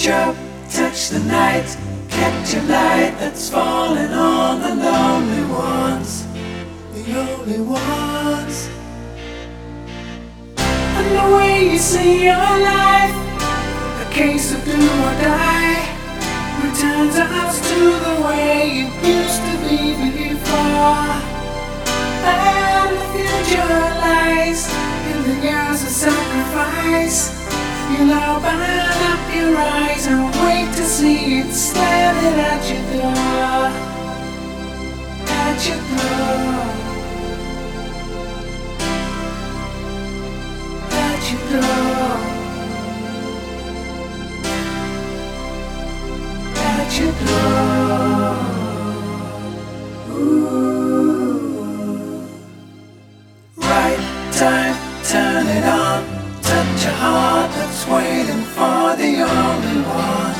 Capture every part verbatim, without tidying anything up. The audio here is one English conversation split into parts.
raindrop touch the night, catch a light that's falling on the lonely ones, the only ones. And the way you see your life, a case of do or die, returns us to the way it used to be before. And the future lies in the years of sacrifice. You'll open up your eyes and wait to see it standing at your door, at your door, at your door, at your door. Ooh. Right time, turn it on. Touch a heart that's waiting for the only one.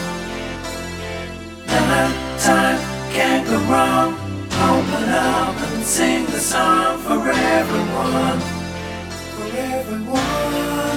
Night time can't go wrong. Open up and sing the song for everyone, for everyone.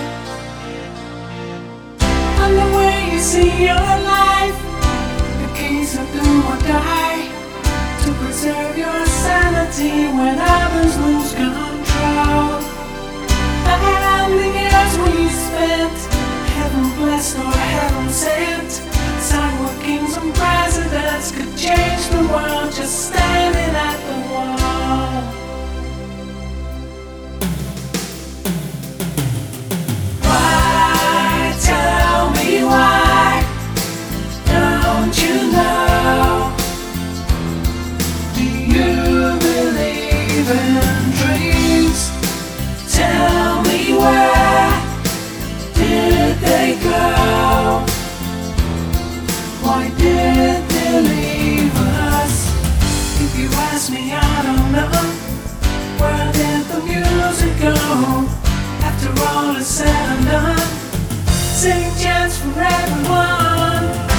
And the way you see your life, the keys of do or die, to preserve your sanity when others lose control. And the years we spent, heaven blessed or heaven sent, sidewalk kings and presidents could change the world just standing at the wall. Why, tell me why, don't you know? Do you believe in dreams? Tell me where did they go? Why did they leave us? If you ask me, I don't know. Where did the music go? After all is said and done, sing chants for everyone.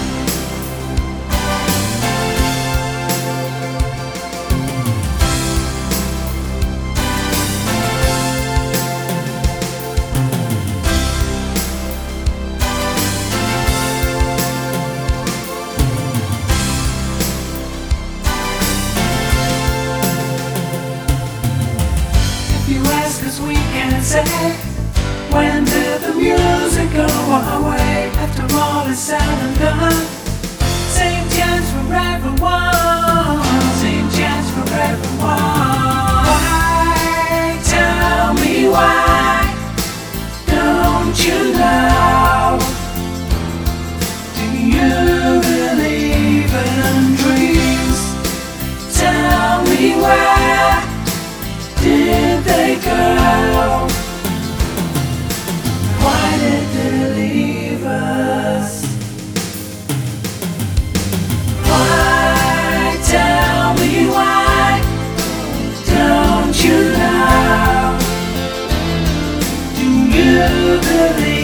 We can't say, when did the music go away? After all is said and done, sing chants for everyone, sing chants for everyone. Why, tell me why, don't you know? Do you believe in dreams? Tell me where did they go? Why did they leave us? Why, tell me why, don't you know? Do you believe